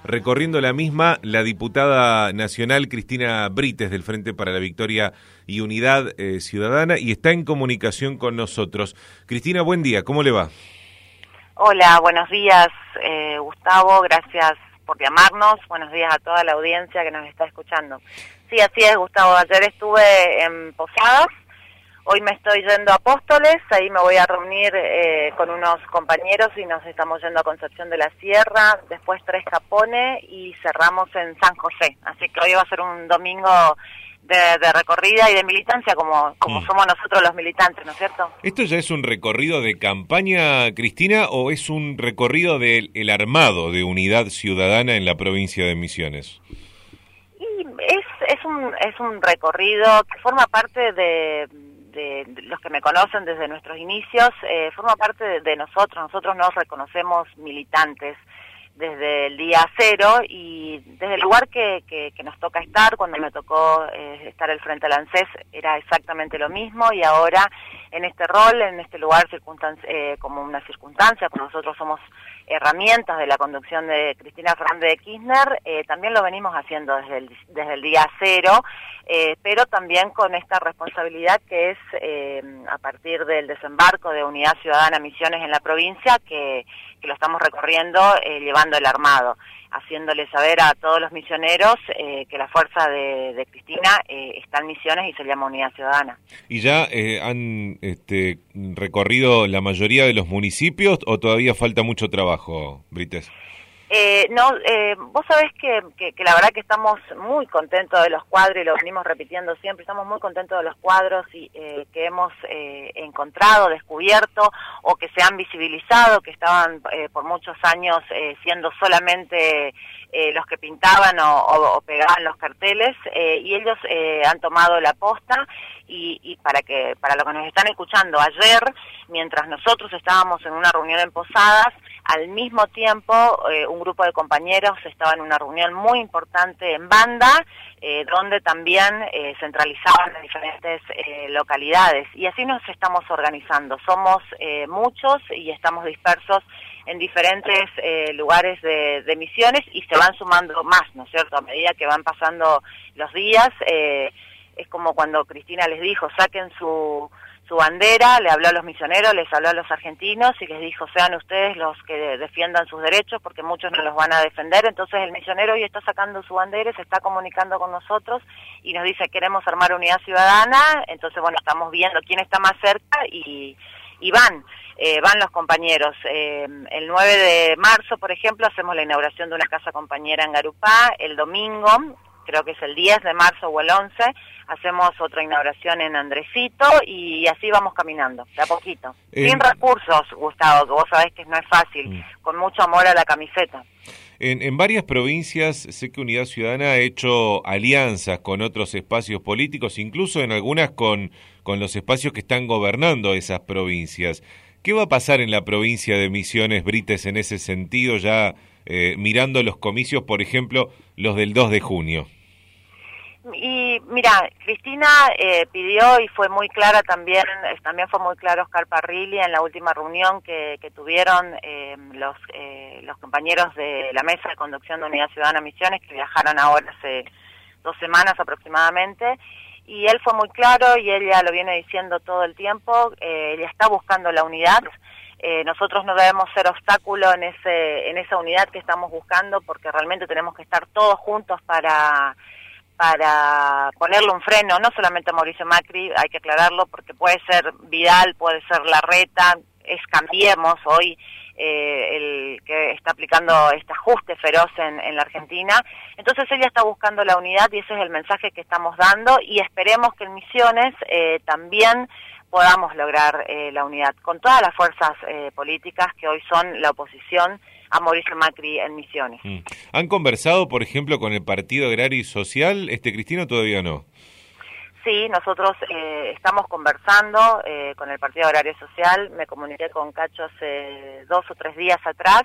recorriendo la misma la diputada nacional Cristina Brites del Frente para la Victoria y Unidad Ciudadana y está en comunicación con nosotros. Cristina, buen día, ¿cómo le va? Hola, buenos días Gustavo, gracias por llamarnos, buenos días a toda la audiencia que nos está escuchando. Sí, así es Gustavo, ayer estuve en Posadas. Hoy me estoy yendo a Apóstoles, ahí me voy a reunir con unos compañeros y nos estamos yendo a Concepción de la Sierra, después Tres Capones y cerramos en San José. Así que hoy va a ser un domingo de recorrida y de militancia como somos nosotros los militantes, ¿no es cierto? ¿Esto ya es un recorrido de campaña, Cristina, o es un recorrido del armado de Unidad Ciudadana en la provincia de Misiones? Y es un recorrido que forma parte de los que me conocen desde nuestros inicios, forma parte de nosotros nos reconocemos militantes desde el día cero y desde el lugar que nos toca estar. Cuando me tocó estar al frente del ANSES era exactamente lo mismo y ahora en este rol, en este lugar como una circunstancia, porque nosotros somos herramientas de la conducción de Cristina Fernández de Kirchner, también lo venimos haciendo desde el día cero, pero también con esta responsabilidad que es a partir del desembarco de Unidad Ciudadana Misiones en la provincia, que lo estamos recorriendo llevando el armado, haciéndole saber a todos los misioneros que la fuerza de Cristina está en Misiones y se llama Unidad Ciudadana. ¿Y ya han recorrido la mayoría de los municipios o todavía falta mucho trabajo, Brites? Vos sabés que la verdad que estamos muy contentos de los cuadros y lo venimos repitiendo siempre, estamos muy contentos de los cuadros y que hemos encontrado, descubierto o que se han visibilizado, que estaban por muchos años siendo solamente los que pintaban o pegaban los carteles y ellos han tomado la posta y para lo que nos están escuchando ayer, mientras nosotros estábamos en una reunión en Posadas, al mismo tiempo un grupo de compañeros estaba en una reunión muy importante en Banda, donde también centralizaban las diferentes localidades y así nos estamos organizando. Somos muchos y estamos dispersos en diferentes lugares de Misiones y se van sumando más, ¿no es cierto? A medida que van pasando los días, es como cuando Cristina les dijo, saquen su bandera, le habló a los misioneros, les habló a los argentinos y les dijo, sean ustedes los que defiendan sus derechos porque muchos no los van a defender. Entonces el misionero hoy está sacando su bandera, se está comunicando con nosotros y nos dice, queremos armar Unidad Ciudadana. Entonces, bueno, estamos viendo quién está más cerca y van los compañeros. El 9 de marzo, por ejemplo, hacemos la inauguración de una casa compañera en Garupá. El domingo, creo que es el 10 de marzo o el 11, hacemos otra inauguración en Andresito y así vamos caminando, de a poquito. Sin recursos, Gustavo, que vos sabés que no es fácil, con mucho amor a la camiseta. En varias provincias sé que Unidad Ciudadana ha hecho alianzas con otros espacios políticos, incluso en algunas con los espacios que están gobernando esas provincias. ¿Qué va a pasar en la provincia de Misiones, Brites, en ese sentido, ya mirando los comicios, por ejemplo, los del 2 de junio? Y mira, Cristina pidió y fue muy clara también fue muy claro Oscar Parrilli en la última reunión que tuvieron los compañeros de la mesa de conducción de Unidad Ciudadana Misiones, que viajaron ahora hace 2 semanas aproximadamente, y él fue muy claro y ella lo viene diciendo todo el tiempo, ella está buscando la unidad. Nosotros no debemos ser obstáculo en esa unidad que estamos buscando porque realmente tenemos que estar todos juntos para ponerle un freno, no solamente a Mauricio Macri, hay que aclararlo, porque puede ser Vidal, puede ser Larreta, es Cambiemos hoy el que está aplicando este ajuste feroz en la Argentina. Entonces ella está buscando la unidad y ese es el mensaje que estamos dando y esperemos que en Misiones también podamos lograr la unidad con todas las fuerzas políticas que hoy son la oposición a Mauricio Macri en Misiones. ¿Han conversado, por ejemplo, con el Partido Agrario y Social, Cristina, todavía no? Sí, nosotros estamos conversando con el Partido Agrario y Social, me comuniqué con Cacho hace 2 o 3 días atrás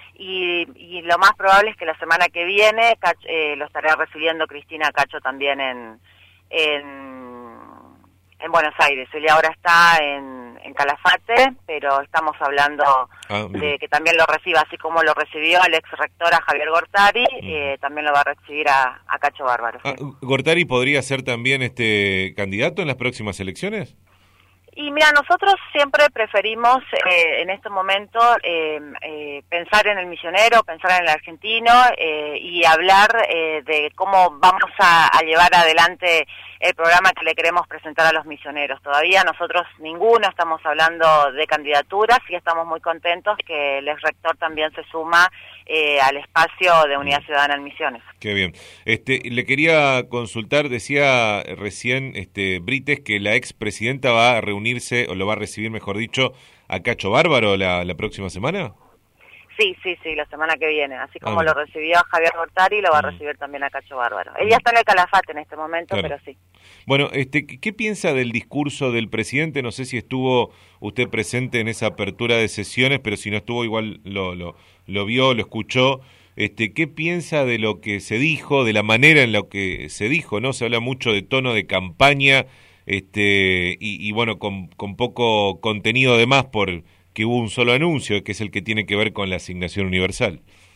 y lo más probable es que la semana que viene lo estará recibiendo Cristina Cacho también en en Buenos Aires. Él ahora está en Calafate, pero estamos hablando de que también lo reciba, así como lo recibió el ex rector a Javier Gortari, también lo va a recibir a Cacho Bárbaro. ¿Sí? ¿Gortari podría ser también candidato en las próximas elecciones? Y mira, nosotros siempre preferimos en este momento pensar en el misionero, pensar en el argentino y hablar de cómo vamos a llevar adelante el programa que le queremos presentar a los misioneros. Todavía nosotros ninguno estamos hablando de candidaturas y estamos muy contentos que el ex rector también se suma al espacio de Unidad Ciudadana en Misiones. Qué bien. Le quería consultar, decía recién Brites que la expresidenta va a reunirse, o lo va a recibir, mejor dicho, a Cacho Bárbaro la próxima semana. Sí, la semana que viene. Así como lo recibió a Javier Gortari, lo va a recibir también a Cacho Bárbaro. Ella está en el Calafate en este momento, claro. Pero sí. Bueno, ¿qué piensa del discurso del presidente? No sé si estuvo usted presente en esa apertura de sesiones, pero si no estuvo, igual lo vio, lo escuchó. ¿Qué piensa de lo que se dijo, de la manera en la que se dijo, ¿no? Se habla mucho de tono de campaña, y bueno, con poco contenido de más por que hubo un solo anuncio, que es el que tiene que ver con la asignación universal.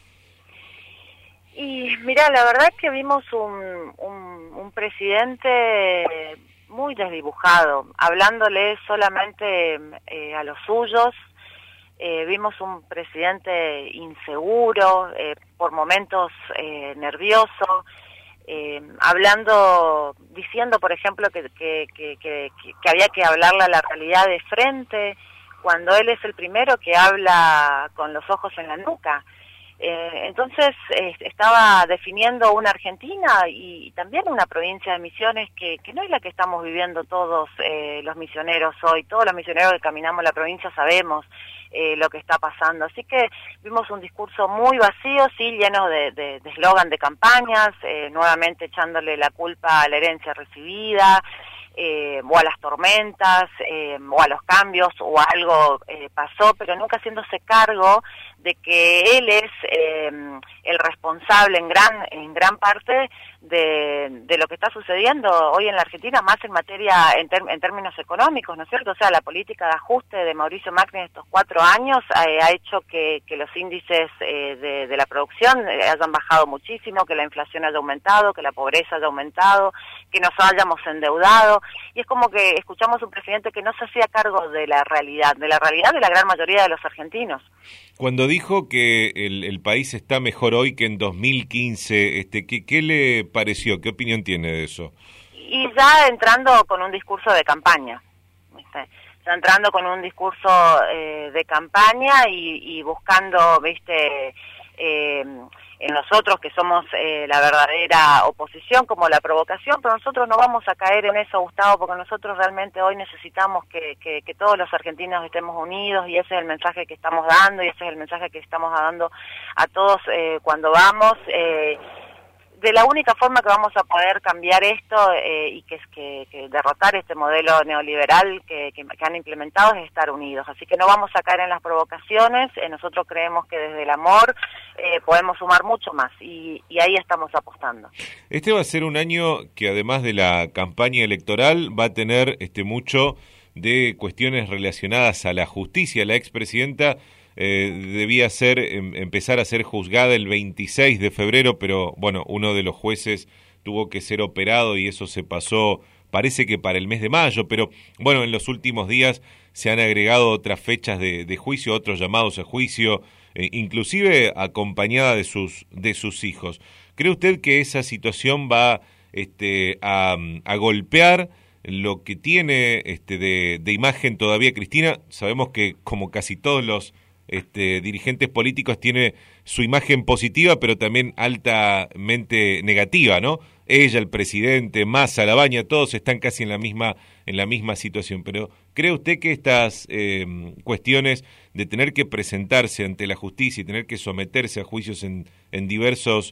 Y mira, la verdad es que vimos un presidente muy desdibujado, hablándole solamente a los suyos. Vimos un presidente inseguro, por momentos nervioso, diciendo, por ejemplo, que había que hablarle a la realidad de frente, cuando él es el primero que habla con los ojos en la nuca. Entonces estaba definiendo una Argentina y también una provincia de Misiones que no es la que estamos viviendo todos los misioneros hoy. Todos los misioneros que caminamos la provincia sabemos lo que está pasando. Así que vimos un discurso muy vacío, sí, lleno de eslogan de campañas, nuevamente echándole la culpa a la herencia recibida, o a las tormentas, o a los cambios, o a algo pasó, pero nunca haciéndose cargo de que él es el responsable en gran parte de lo que está sucediendo hoy en la Argentina, más en materia, en términos económicos, ¿no es cierto? O sea, la política de ajuste de Mauricio Macri en estos 4 años ha hecho que los índices de la producción hayan bajado muchísimo, que la inflación haya aumentado, que la pobreza haya aumentado, que nos hayamos endeudado, y es como que escuchamos un presidente que no se hacía cargo de la realidad de la gran mayoría de los argentinos. Cuando dijo que el país está mejor hoy que en 2015, ¿qué le pareció? ¿Qué opinión tiene de eso? Y ya entrando con un discurso de campaña, ¿viste? Ya entrando con un discurso de campaña y buscando, ¿viste? En nosotros que somos la verdadera oposición, como la provocación, pero nosotros no vamos a caer en eso, Gustavo, porque nosotros realmente hoy necesitamos que todos los argentinos estemos unidos, y ese es el mensaje que estamos dando, y ese es el mensaje que estamos dando a todos cuando vamos. De la única forma que vamos a poder cambiar esto y que derrotar este modelo neoliberal que han implementado es estar unidos. Así que no vamos a caer en las provocaciones. Nosotros creemos que desde el amor podemos sumar mucho más y ahí estamos apostando. Este va a ser un año que, además de la campaña electoral, va a tener mucho de cuestiones relacionadas a la justicia. La expresidenta debía empezar a ser juzgada el 26 de febrero, pero bueno, uno de los jueces tuvo que ser operado y eso se pasó, parece que para el mes de mayo, pero bueno, en los últimos días se han agregado otras fechas de juicio, otros llamados a juicio, inclusive acompañada de sus hijos. ¿Cree usted que esa situación va a golpear lo que tiene de imagen todavía Cristina? Sabemos que, como casi todos los dirigentes políticos, tiene su imagen positiva, pero también altamente negativa, ¿no? Ella, el presidente, Massa, Labaña, todos están casi en la misma situación. Pero ¿cree usted que estas cuestiones de tener que presentarse ante la justicia y tener que someterse a juicios en diversas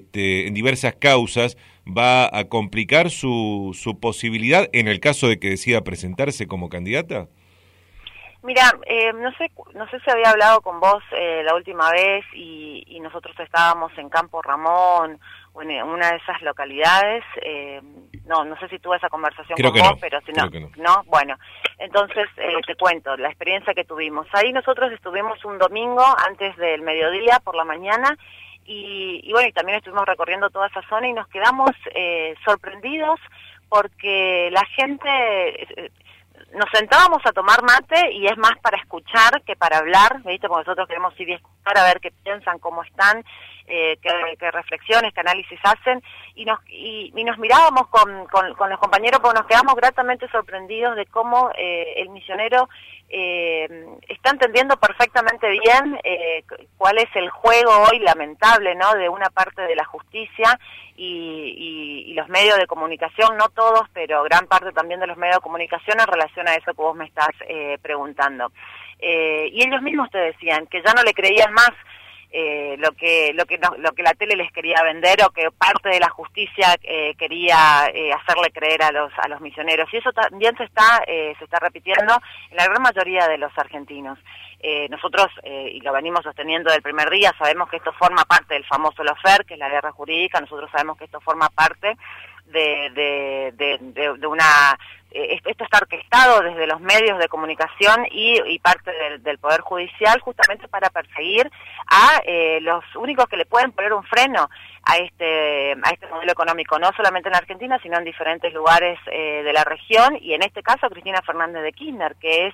causas va a complicar su posibilidad en el caso de que decida presentarse como candidata? Mira, no sé si había hablado con vos la última vez y nosotros estábamos en Campo Ramón o en una de esas localidades. No sé si tuve esa conversación Creo con que vos, no. pero si Creo no, que no. no, bueno, entonces te cuento la experiencia que tuvimos. Ahí nosotros estuvimos un domingo antes del mediodía por la mañana y bueno, y también estuvimos recorriendo toda esa zona y nos quedamos sorprendidos porque la gente... nos sentábamos a tomar mate y es más para escuchar que para hablar, ¿viste? Porque nosotros queremos ir y escuchar a ver qué piensan, cómo están, qué reflexiones, qué análisis hacen, y nos mirábamos con los compañeros porque nos quedamos gratamente sorprendidos de cómo el misionero está entendiendo perfectamente bien cuál es el juego hoy lamentable, ¿no?, de una parte de la justicia y los medios de comunicación, no todos, pero gran parte también de los medios de comunicación en relación a eso que vos me estás preguntando. Y ellos mismos te decían que ya no le creían más lo que la tele les quería vender o que parte de la justicia quería hacerle creer a los misioneros, y eso también se está repitiendo en la gran mayoría de los argentinos. Nosotros, y lo venimos sosteniendo del primer día, sabemos que esto forma parte del famoso lawfare, que es la guerra jurídica. Nosotros sabemos que esto forma parte de una... esto está orquestado desde los medios de comunicación y parte del Poder Judicial, justamente para perseguir a los únicos que le pueden poner un freno a este modelo económico, no solamente en Argentina, sino en diferentes lugares de la región, y en este caso Cristina Fernández de Kirchner, que es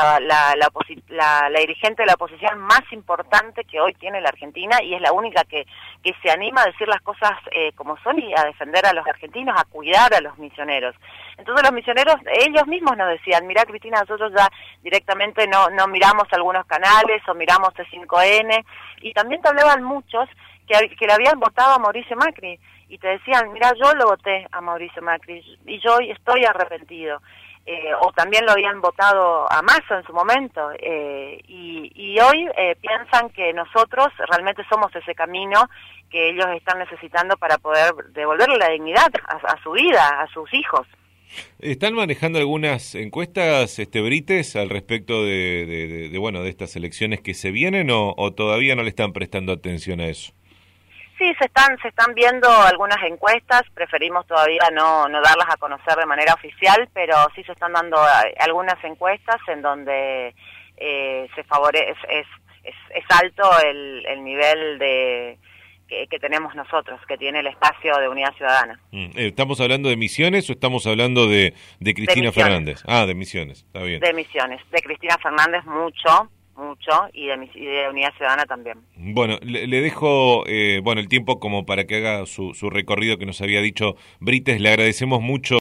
la dirigente de la oposición más importante que hoy tiene la Argentina, y es la única que se anima a decir las cosas como son y a defender a los argentinos, a cuidar a los misioneros. Entonces los misioneros, ellos mismos nos decían, mirá Cristina, nosotros ya directamente no miramos algunos canales o miramos C5N, y también te hablaban muchos que le habían votado a Mauricio Macri, y te decían, mirá, yo lo voté a Mauricio Macri, y yo estoy arrepentido. O también lo habían votado a Massa en su momento, y hoy piensan que nosotros realmente somos ese camino que ellos están necesitando para poder devolverle la dignidad a su vida, a sus hijos. ¿Están manejando algunas encuestas, Brites, al respecto de estas elecciones que se vienen, o todavía no le están prestando atención a eso? Sí, se están viendo algunas encuestas, preferimos todavía no darlas a conocer de manera oficial, pero sí se están dando algunas encuestas en donde se favorece, es alto el nivel que tenemos nosotros, que tiene el espacio de Unidad Ciudadana. ¿Estamos hablando de Misiones o estamos hablando de Cristina Fernández? Ah, de Misiones, está bien. De Misiones, de Cristina Fernández mucho, y de Unidad Ciudadana también. Bueno, le dejo el tiempo como para que haga su recorrido que nos había dicho Brites. Le agradecemos mucho